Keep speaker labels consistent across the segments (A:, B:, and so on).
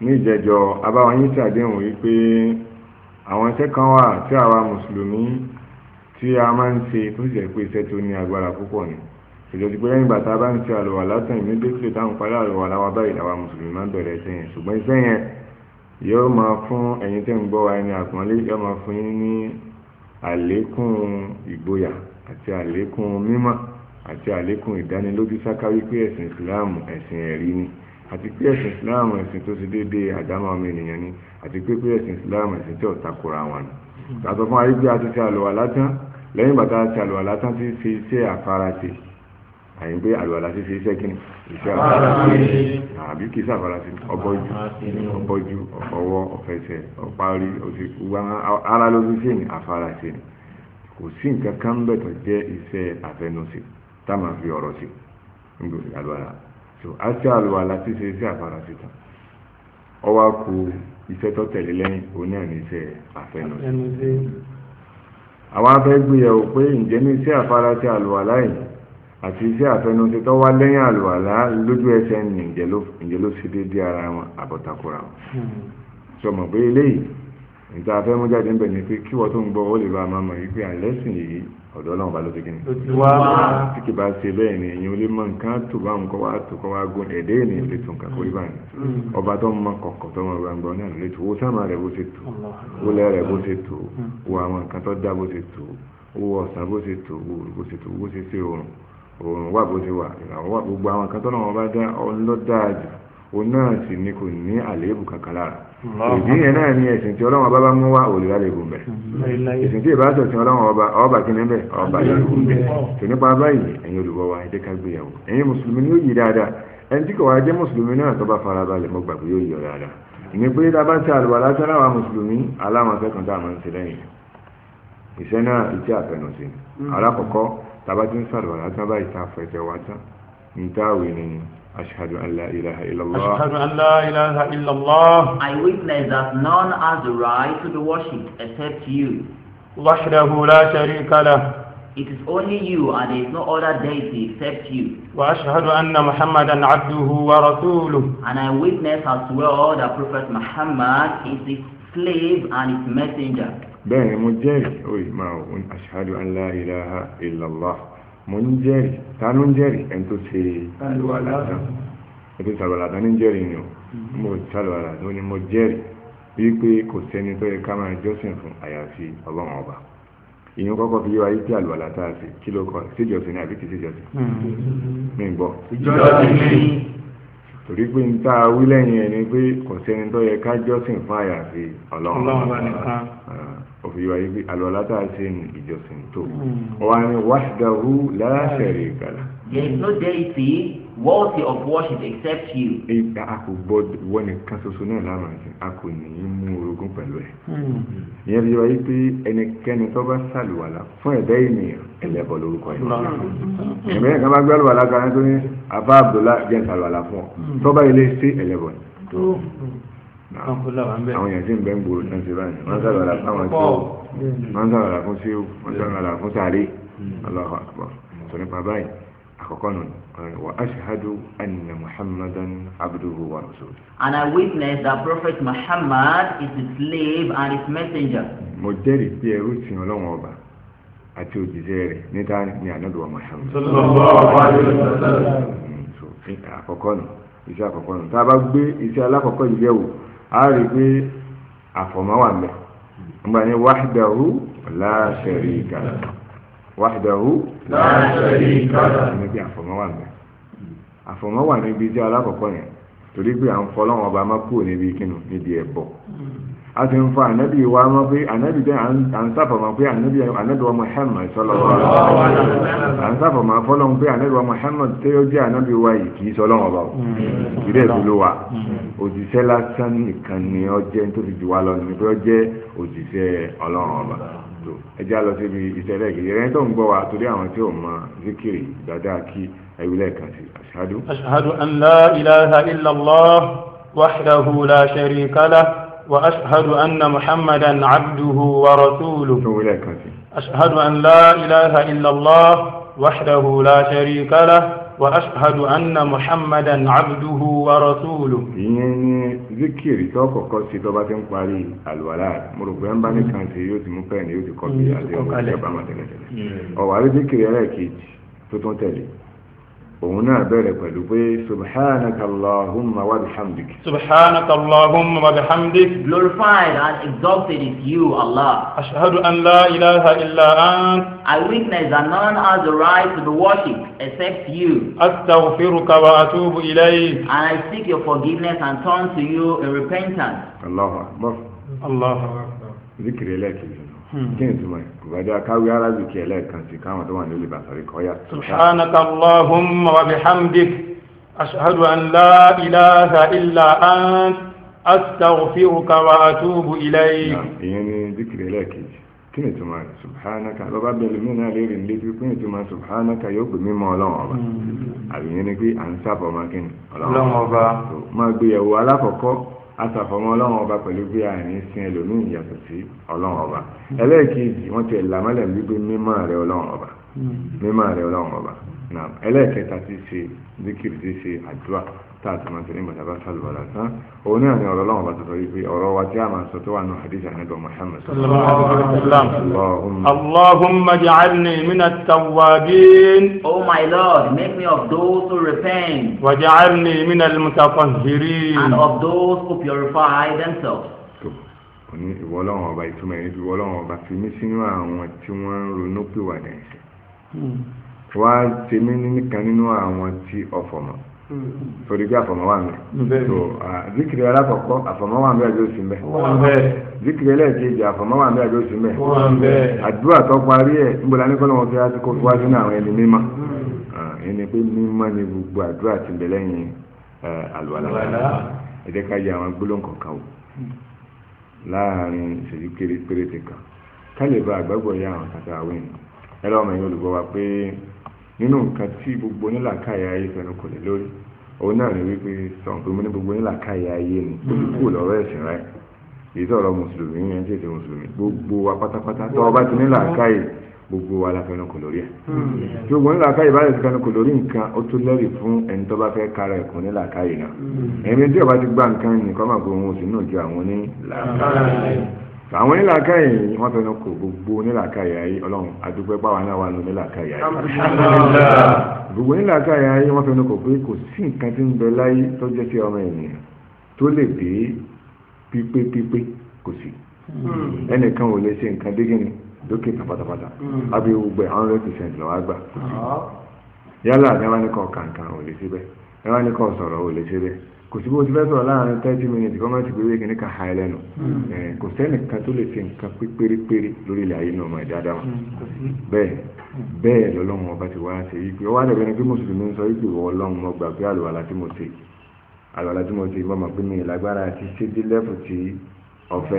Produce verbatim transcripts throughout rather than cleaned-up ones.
A: ní ìjẹjọ abáwọn yín ṣàdéhùn wípé àwọn iṣẹ́ kan wà tí àwa mùsùlùmí tí a máa ń ṣe tó sì jẹ́ pé iṣẹ́ tó ní agbára púpọ̀ ni ìjọsí pé lẹ́yìn bàtà bá ń ṣe àlùwàlá tán ìmídékìlì táwọn parí àlùwàlá wa báyìí làwa mùsùlùmí máa ń bẹ̀rẹ̀ iṣẹ́ yẹn ṣùgbọ́n iṣẹ́ yẹn yóò máa fún ẹ̀yin tẹ́ ń gbọ́ wa ẹni àpọ́nlé yóò máa fún yín ní àlékún ìgboyà àti àlékún mímọ́ àti àlékún ìdánilójú sáká wípé ẹ̀sìn ìsìláàmù ẹ̀sìn ẹ̀rí ni àti pé ẹ̀sìn ìsìláàmù ẹ̀sìn tó ti déédéé àdámọ́ ọmọ ènìyàn ni àti pé pé ẹ̀sìn ìsìláàmù ẹ̀sìn tí ò takora wọn ni. àtọ̀ fún ayé pé a ti ṣe àlùwàlá tán lẹ́yìn bàtà ṣe àlùwàlá tán ti fi iṣẹ́ àfarasí àyìn pé àlùwàlá ti fi iṣẹ́ kíni iṣẹ́ àfarasí àbí kìí sàfarasí ọbọ̀jú ọbọ̀jú ọwọ́ ọ̀fẹsẹ̀ ọ̀parí ara ló fi ṣe ní àfarasí ni kò sí nǹkan kan bẹ̀ tó jẹ́ iṣẹ́ àfẹnusí tá máa fi ọ̀rọ̀ sí nígbòsí àlùwàlá so a ṣe àlùwàlá ti ṣe iṣẹ́ àfarasí tán ọwọ́ kù iṣẹ́ tó tẹ̀lé lẹ́yìn òun náà ní iṣẹ́ àfẹnusí àwọn afẹ́ gbéyàwó pé ǹjẹ́ ní iṣẹ́ àfarasí àlùwàlá yìí àti iṣẹ́ àfẹnusí tó wá lẹ́yìn àlùwàlá lójú ẹsẹ̀ ní ǹjẹ́ ló ṣe déédé ara wọn àbọ̀takura wọn sọmọ pé eléyìí níta afẹ́ mú jáde ń bẹ̀ ni pé kí wọ́n tó ń gbọ́ ó lè bá a máa mọ̀ yìí pé àlẹ́sìn yìí ọ̀dọ́ náà bá ló ti kí ni tí kì bá ṣe bẹ́ẹ̀ ni èyàn olè mọ nǹkan tó bá ń kọ́ wá tó kọ́ wá gún ẹ̀dẹ́ ènìyàn lè tún kàkórí báyìí ọba tó ń mọ kọ̀kọ̀ tó mọ gbangba náà lè tó owó sáàmà rẹ̀ bó ṣe tó owó lẹ́ rẹ̀ bó ṣe tó owó àwọn nǹkan tó dá bó ṣe tó owó ọ̀sán bó ṣe tó owó bó ṣe tó bó ṣe ṣe òrùn òrùn wà bó ṣe wà ìràwọ̀ wà gbogbo àwọn nǹkan tó náà wọn bá dá ọlọ́dáàjù òun náà sì ni kò ní àléébù kankan lára ìdí yẹn náà ni ẹ̀sìn tí ọlọ́wọ́n ọba bá mú wá òlùlá lè gùn bẹ̀ ẹ̀sìn tí ìbá sọ̀tún ọlọ́wọ́n ọba ọba kí ní bẹ̀ ọba lè gùn bẹ̀ tó nípa báyìí ẹ̀yin olùgbọ́ wa ẹ̀jẹ̀ ká gbéyàwó ẹ̀yin mùsùlùmí ni ó yí dáadáa ẹni tí kò wá jẹ́ mùsùlùmí náà tó bá fara balẹ̀ mọ́ gbàgbé yóò yọ dáadáa ìní pé tá a bá ń ṣe àlùwàlá lásán láwa mùsùlùmí aláwọn akẹ́kọ̀ọ́ tá a máa ń ṣe lẹ́yìn ìṣẹ́ náà iṣẹ́ àfẹnusí alákọ̀ọ́kọ́ tá a bá ti ń ṣàlùwàlá tán báyìí tá a fẹsẹ̀ wá tán ní táwé ni أشهد أن لا إله إلا الله
B: أشهد أن لا إله إلا الله
C: I witness that none has the right to be worshipped except you.
B: وحده لا شريك له
C: It is only you and there is no other deity except you.
B: وأشهد أن محمدا عبده ورسوله
C: And I witness as well that Prophet Muhammad is his slave and his messenger.
A: bẹ́ẹ̀ni mo jẹ́rìí oye máa wọ́n أشهد أن لا إله إلا الله mo ń jẹ́rìí ta ló ń jẹ́rìí ẹni tó ṣe àlùwàlá tán ẹni tó ṣe àlùwàlá tán ní jẹ́rìí ni o mo ṣe àlùwàlá tán ni mo jẹ́rìí wípé kò sẹ́ni tó yẹ ká máa jọ́sìn fún àyàfi ọlọ́run ọba ìyẹn kọ́kọ́ fi yíwa yí tí àlùwàlá tá a ṣe kí ló kọ́ síjọsìn ní àbí kì í síjọsìn mi gbọ́ torí pé ń tá a wí lẹ́yìn ẹni pé kò sẹ́ni tó yẹ ká jọ́sìn fún àyàfi ọlọ́run ọba òfin yíwa yí pé àlùwàlá tá a ṣe ní ìjọsìn tó wà ní wahdahu la sharika lahu.
C: There is no deity worthy of worship except you.
A: a kò gbọ́dọ̀ wọ́n nìkan ṣoṣo náà láàmà sí a kò ní í mú orogún pẹ̀lú ẹ̀. ìyẹn fi wáyé pé ẹnikẹ́ni tó bá ṣàlùwàlá fún ẹ̀dá ènìyàn ẹlẹ́bọ lórúkọ yẹn. ìyẹn kan bá gbé àlùwàlá kan tó ní Abba Abdullah jẹ́ ṣàlùwàlá fún ọ tó bá ilé ṣe ẹlẹ́bọ ni. àwọn èèyàn sì ń bẹ́ ń gbòòrò tán ṣe báyìí wọ́n ṣàlùwàlá fáwọn tí wọ́n ṣàlùwàlá fún sí wọ́n ṣàlùwàlá fún sáré Allahu Akbar sọ nípa báyìí àkọ́kọ́ nù wa ashhadu anna Muhammadan abduhu wa rasuluhu.
C: And I witness that Prophet Muhammad is his slave and his messenger.
A: mo jẹ́rìí pé ẹrú sìn Ọlọ́run ọba àti òjíṣẹ́ rẹ̀ níta ní ànábì wa Muhammad.
B: sallallahu alaihi wasallam.
A: àkọ́kọ́ nù iṣẹ́ àkọ́kọ́ nù tá a bá gbé iṣẹ́ alákọ̀ọ́kọ́ yìí yẹ̀wò a rí i pé àfọ̀mọ́ wà mẹ́ nígbà ní wahdahu la sharika lahu wahdahu
B: la sharika lahu
A: níbi àfọ̀mọ́ wà mẹ́ àfọ̀mọ́ wà níbi iṣẹ́ alákọ̀ọ́kọ́ yẹn torí pé à ń fọlọ́wọ́n ọba má kúrò níbi kínú níbi ẹ̀bọ a ti ń fa ànábì wa mọ́ pé ànábì jẹ́ à ń sáfọ̀mọ́ pé ànábì wa Muhammad sallallahu alaihi wasallam à ń sáfọ̀mọ́ fọlọ́wọ́n pé ànábì wa Muhammad tẹ́ ó jẹ́ ànábì wa yìí kì í sọ lọ́wọ́ ọba o ìdí ẹ̀ tó ló wa òjíṣẹ́ lásán nìkan ni ó jẹ́ tó fi jù wá lọ ní pé ó jẹ́ òjíṣẹ́ ọlọ́run ọba ẹjá lọ síbi ìṣẹ̀lẹ̀ ìgbìyànjú ẹni tó ń gbọ́ wa torí àwọn tí ò mọ zikiri dáadáa kí ẹwílẹ̀ kan sí ashhadu.
B: ashhadu an la ilaha illallah wahdahu la sharika lah wa ashhadu anna muhammadan abduhu wa rasuluhu.
A: ẹwílẹ̀ kan sí.
B: ashhadu an la ilaha illallah wahdahu la sharika lah وأشهد أن محمدا عبده ورسوله.
A: ìyẹn ni zikiri tó kọ́kọ́ sí tó bá ti ń parí àlùwàlá mo rò pé ń bá nìkan sí yóò ti mú pẹ́ẹ́nì yóò ti kọ́ bí àti ọmọ ìjọba máa tẹ̀lé tẹ̀lé ọ̀wárí zikiri ẹlẹ́ẹ̀kejì tó tún tẹ̀lé òun náà bẹ̀rẹ̀ pẹ̀lú pé subhanaka allahumma wa bihamdik.
B: subhanaka allahumma wa bihamdik.
C: Glorified and exalted is you, Allah.
B: ashhadu an la ilaha illa ant.
C: I witness that none has the right to be worshipped except you.
B: astaghfiruka wa atubu ilayk.
C: And I seek your forgiveness and turn to you in repentance.
A: Allahu akbar.
B: Allahu akbar.
A: zikiri ẹlẹ́ẹ̀kejì kí ni túmọ̀ kò bá dá káwé arábìkì ẹlẹ́ẹ̀kan sí káwọn tó wà ní olè bàtàrí kọ́yà.
B: subhanaka allahumma wa bihamdik ashhadu an la ilaha illa ant astaghfiruka wa atubu ilayk.
A: ìyẹn ni zikiri ẹlẹ́ẹ̀kejì kí ni túmọ̀ subhanaka lọ́ba bẹ̀rẹ̀ mí náà lérí ní létí kí ni túmọ̀ subhanaka yóò pè mímọ́ ọlọ́run ọba àbí yẹn ni pé à ń sábọ̀ máa kí ni
B: ọlọ́run ọba
A: máa gbéyàwó alákọ̀ọ́kọ́ asàfọmọ ọlọ́run ọba pẹ̀lú bí àárín sin ẹlòmíì yàtọ̀ sí ọlọ́run ọba ẹlẹ́ẹ̀kejì wọ́n ti làmọ́lẹ̀ wípé mímọ́ rẹ ọlọ́run ọba mímọ́ rẹ ọlọ́run ọba náà ẹlẹ́ẹ̀kẹta ti ṣe zikiri ti ṣe àdúrà tá a ti máa tẹ̀lé ìgbà tábà sálùwà lásán òun náà ni ọ̀rọ̀ ọlọ́run ọba tó sọ wípé ọ̀rọ̀ wa tí a máa sọ tó wà nù hadith ànábì Muhammad
B: sallallahu alaihi wasallam Allahumma ja'alni minat tawwabin.
C: Oh my Lord, make me of those who repent.
B: waj'alni minal mutatahhirin.
C: And of those who purify themselves.
A: ní ìwọ ọlọ́run ọba ìtumọ̀ ẹni fi ìwọ ọlọ́run ọba fi mí sínú àwọn tí wọ́n ń ronú pìwàdà ẹ̀ṣẹ̀ wá ṣe mí nìkan nínú àwọn tí ọ̀fọ̀mọ́ torí pé àfọ̀mọ́ wà mí so zikiri alákọ̀ọ́kọ́ àfọ̀mọ́ wà mí àjọ sí mbẹ́ zikiri ẹlẹ́ẹ̀kejì àfọ̀mọ́ wà mí àjọ sí mbẹ́ àdúrà tó parí ẹ̀ níbo la ní kọ́ lọ́wọ́ fi á ti kó fi wá sínú àwọn ẹni mímọ́ ẹni pé mímọ́ ni gbogbo àdúrà ti bẹ̀ lẹ́yìn àlùwàlá ẹ jẹ́ ká yẹ àwọn gbólóhùn kọ̀ọ̀kan wò láàrin ìṣẹ́jú kéré péréte kan ká lè bá àgbàgbọ́ yá àwọn kàtà àwọn ènìyàn ẹlọ́ ọmọ yìí olùgbọ́ wa pé nínú nǹkan tí gbogbo onílàkàyà ayé fẹnu kò lè lórí òun náà ní wípé sọ̀n pé mo ní gbogbo onílàkàyà ayé ni ó ti kú lọ́rọ̀ ẹ̀sìn rẹ̀ èyí tó ọ̀rọ̀ mùsùlùmí yẹn tí èsì mùsùlùmí gbogbo wa pátápátá tó ọba ti nílàkàyè gbogbo wa la fẹnu kò lórí ẹ̀ tí gbogbo onílàkàyè bá lè ti fẹnu kò lórí nǹkan ó tún lẹ́rìí fún ẹni tó bá fẹ́ kára ẹ̀kọ́ nílàkàyè náà ẹni tí ọba ti gbá nǹkan nìkan máa gbóhùn òsì náà ju àwọn onílàkàyè àwọn onílàkàyè yìí wọ́n fẹ́nu kò gbogbo onílàkàyè ayé ọlọ́run adúpẹ́ pàwọn náà wà ní onílàkàyè ayé gbogbo onílàkàyè ayé wọ́n fẹ́nu kò pé kò sí nǹkan tí ń bẹ láyé tó jẹ́ sí ọmọ ènìyàn tó lè dé pípé pípé kò sí ẹnìkan ò lè ṣe nǹkan dé gíní lókè pátápátá àbí gbogbo hundred percent lọ́wọ́ àgbà yálà ẹwà ní kọ́ kàǹkàn ò lè ṣe bẹ́ẹ̀ ẹwà ní kọ́ sọ̀rọ̀ ò lè ṣe bẹ́ẹ̀ kò sí bó ti fẹ́ sọ̀rọ̀ láàrin thirty minutes kọ́ máa ti gbé wéèkì ní ká ha ẹlẹ́nu kò sẹ́nìkan tó lè ṣe nǹkan pérépéré lórí ilẹ̀ ayé náà ọmọ ẹ̀dá dáhùn bẹ́ẹ̀ bẹ́ẹ̀ lọ́lọ́run ọba ti wá ṣe yìí pé ó wá dẹ̀bẹ̀ ni pé mùsùlùmí ń sọ wípé ìwọ ọlọ́run mo gbà pé àlùwàlá tí mo ṣe àlùwàlá tí mo ṣe mo mọ̀ pé mi lágbára ti ṣe dé lẹ́fù tí ọ̀fẹ́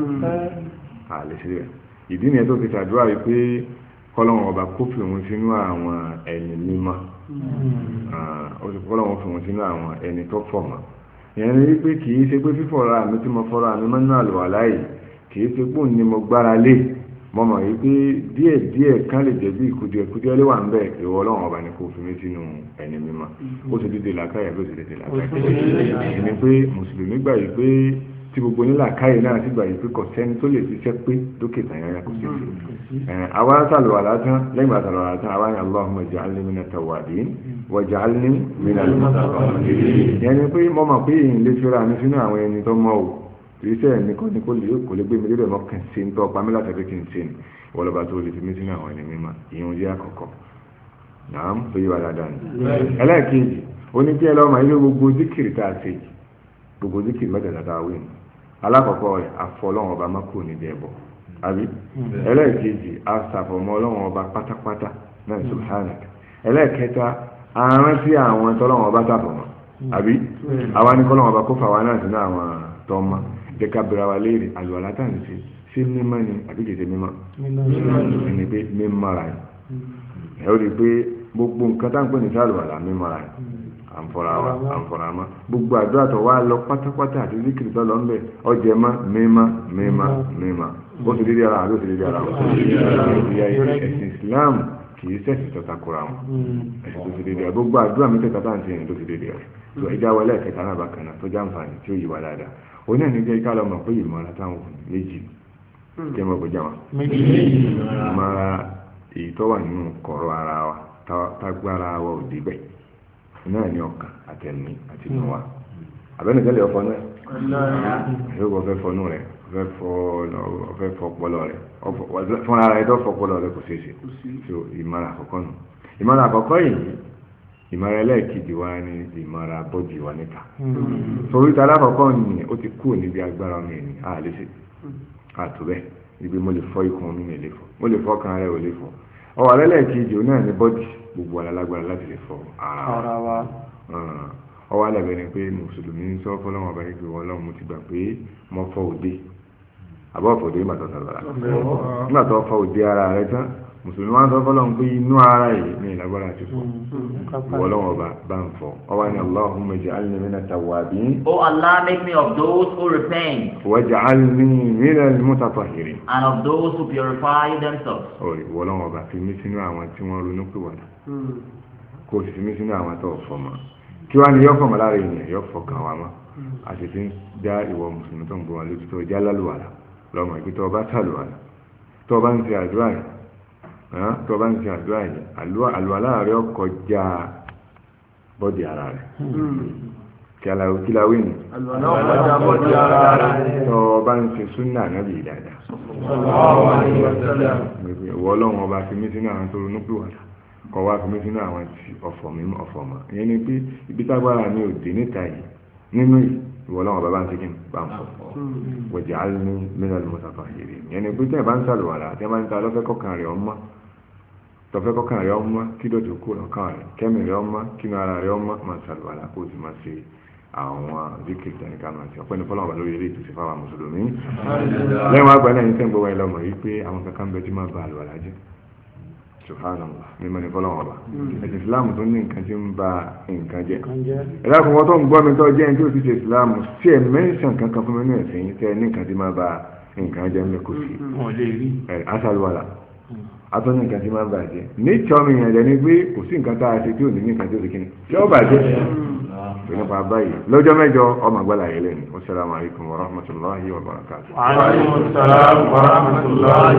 A: àlè ṣe rẹ̀ ìdí nìyẹn tó fi ṣàdúrà wípé kọ́lọ́run ọba kó fi òun sínú àwọn ẹni mímọ́ ó sì kọ́lọ́run fi òun sínú àwọn ẹni tó fọ̀ mọ́ ìyẹn ni wípé kì í ṣe pé fífọ̀rọ̀ àmì tí mo fọ́rọ̀ àmì mọ́nú àlùwàlá yìí kì í ṣe pé òun ni mo gbára lé mo mọ̀ wípé díẹ̀ díẹ̀ kan lè jẹ́ bí ìkùdíẹ̀kùdíẹ̀ lé wà ń bẹ̀ ìwọ ọlọ́run ọba ni kò fi mí sínú ẹni mímọ́ ó sì dédé làákàyè ló sì dédé làákàyè ẹni pé mùsùlùmí gbà yìí pé tí gbogbo nílà káyè náà sì gbà yìí pé kò sẹ́ni tó lè ṣiṣẹ́ pé lókè tàyàrá kò sí sí àwa sàlùwà látàn lẹ́yìn àtàlùwà látàn àwa ni Allahumma ij'alni minat tawwabin waj'alni minal mutatahhirin yẹn ni pé mo mọ̀ pé èyí lè fẹ́ra mi sínú àwọn ẹni tó mọ́ o kìí sẹ́ ẹni kọ́ ni kò lè kò lè gbé mi lébẹ̀ mọ́ kàn sí ń tọ́ pamí láti ẹgbẹ́ kí n ṣe ni wọlọ́ba tó lè fi mí sínú àwọn ẹni mímọ́ ìyẹn jẹ́ àkọ́kọ́ náà tó yí wa dáadáa ni ẹlẹ́ẹ̀kejì oníkí ẹ lọ́mọ ilé gbogbo zikiri tá a ṣe gbogbo zikiri mẹ́tẹ̀ẹ̀ta tá a wí ni alákọ̀ọ́kọ́ rẹ̀ afọlọ́wọ́n ọba má kúrò níbi ẹbọ àbí ẹlẹ́ẹ̀kejì asàfọ̀mọ́ ọlọ́wọ́n ọba pátápátá náà subhanak ẹlẹ́ẹ̀kẹta aràn sí àwọn tọ́lọ́wọ́n ọba sàfọ̀mọ́ àbí àwa ní kọ́lọ́wọ́n ọba kó fà wá náà sínú àwọn tọ́mọ jẹ́ ká bẹ̀rẹ̀ wa léèrè àlùwàlá tá à ń ṣe sí mímọ́ ni àbí kìí ṣe mímọ́ ẹni pé mímọ́ ra ẹ̀ ó rí i pé gbogbo nǹkan tá à ń pè ní sàlùwàlá mímọ́ ra ẹ̀ àǹfọ̀ràwà àǹfọ̀ràmá gbogbo àdúrà tó wá lọ pátápátá àti zikiri tó lọ ń bẹ ọjẹ má mímá mímá mímá ó sì dédé ara àbí ó sì dédé ara wọn ìyá ẹ̀sìn Islam kì í sẹ́sì tó takora wọn ẹ̀sìn tó ti dédé rẹ̀ gbogbo àdúrà mẹ́tẹ̀ẹ̀ta tá à ń ṣe yẹn tó ti dédé rẹ̀ tó ẹja wọlé ẹ̀kẹta náà bákan náà tó jàǹfààní tí ó yí wa dáadáa òun náà ní jẹ́ ká lọ mọ̀ pé ìmọ̀ràn táwọn méjì jẹ́ mọ̀ bójá wọn ìmọ̀ràn èyí tó wà nínú kọ̀rọ̀ ara wa tágbára wa ò débẹ̀ náà ní ọkàn àtẹ̀mí àti inú wa àbẹ́nìkẹ́lẹ̀ ọ̀fọ̀ náà yóò fẹ́ fọnú rẹ̀ ọ̀fẹ́ fọ ọpọlọ rẹ̀ fúnra rẹ̀ tó fọ ọpọlọ rẹ̀ kò ṣeé ṣe so ìmọ̀ràn àkọ́kọ́ nù ìmọ̀ràn àkọ́kọ́ yìí ìmọ̀ràn ẹlẹ́ẹ̀kejì wa ni ìmọ̀ràn bọ́dì wa níta torí ta alákọ̀ọ́kọ́ ni ó ti kúrò níbi agbára ọmọ ẹni àlè ṣe àtò bẹ́ẹ̀ ibi mo lè fọ ikùn mi lè fọ mo lè fọ ọkàn rẹ̀ ò lè fọ ọwọ́ ẹlẹ́ẹ̀kejì náà ni bọ́dì gbogbo alágbára láti lè fọ ara wa ọwọ́ alẹ́bẹ̀ ni pé mùsùlùmí ń sọ fọlọ́wọ́n ọba ìgbé wọn lọ́wọ́ mo ti gbà pé mo fọ òde àbọ̀ fòde nígbà tó sọ̀rọ̀ nígbà tó fọ òde ara rẹ tán mùsùlùmí wọn sọ fọlọ́wọ́n pé inú ara yìí ní ìlágbára ti fọ wọlọ́wọ́n ọba bá ń fọ ọwọ́ ni Allahumma ij'alni minat tawwabin.
C: Oh Allah, make me of those who repent.
A: waj'alni minal mutatahhirin.
C: And of those who purify themselves.
A: orí wọlọ́wọ́n ọba fi mí sínú àwọn tí wọ́n ronú pé wọ́n kó o sì fi mí sínú àwọn tó fọ́ mọ́ kí wá ní yọ́fọ̀ mọ́lára ènìyàn yọ́fọ̀ kan wá mọ́ a sì ti ń já ìwọ mùsùlùmí tó ń bọ́ wọn lójú tó já lálùwàlà lọ́mọ ìpín tó bá sàlùwàlà tó bá ń ṣe àdúrà yìí tó bá ń ṣe àdúrà yìí àlùwàlà rẹ̀ ọkọ̀ já bọ́dì ara rẹ̀ kí la wí ni tó bá ń ṣe súnà nábì dáadáa ìwọ ọlọ́run ọba fi mí sínú àwọn tó ronú pìwàdà kọ wá fún mi sínú àwọn tí ọ̀fọ̀ mi ọ̀fọ̀ mọ́ ìyẹn ni pé ibi tágbára mi ò dé níta yìí nínú ìwọ lọ́wọ́ bàbá ń ṣe kí n bá ń fọ̀ waj'alni minal mutatahhirin ìyẹn ni pé tẹ́ ẹ̀ bá ń sàlùwàlà tẹ́ ẹ̀ bá ń ta lọ́fẹ́ kọ́kàn rẹ̀ ọmọ tọ́fẹ́ kọ́kàn rẹ̀ ọmọ kí dọ̀tí kú lọ́kàn rẹ̀ kẹ́mi rẹ̀ ọmọ kí nu ara rẹ̀ ọmọ máa sàlùwàlà kó o sì máa ṣe àwọn zikiri tẹ̀lé ká máa ṣe ọ̀pẹ́ ní fọlọ́wọ́ lórí eré ìtòsí fáwọn mùsùlùmí lẹ́yìn àgbà náà yín tẹ́ ń gbọ́ wáyé lọ́mọ yìí pé àwọn kankan bẹ tí máa ba àlùwàlà jẹ́ subhanallah mímọ́ ní fọ́lọ́wọ́ ọba ẹ̀sìn ìsìláàmù tó ní nǹkan tí ń ba nǹkan jẹ́ ẹ̀dá kan wọ́n tó ń gbọ́ mi tó jẹ́ ní tí ó ti ṣe ìsìláàmù sí ẹ̀ mẹ́sàn kankan fún mi ní ẹ̀sìn yìí tẹ́ ní nǹkan tí máa ba nǹkan jẹ́ ńlẹ̀ kò sí ẹ̀ aṣàlùwàlà atọ́ ní nǹkan tí máa bàjẹ́ níṣọ́ mi yẹn lẹ́ni pé kò sí nǹkan tá a ṣe tí ò ní ní nǹkan tí ó ti kíni tí ó bàjẹ́ nípa báyìí lọ́jọ́ mẹ́jọ ọmọ àgbàlá yẹn lẹ́nu wassalamu alaikum warahmatullahi wabarakatuh.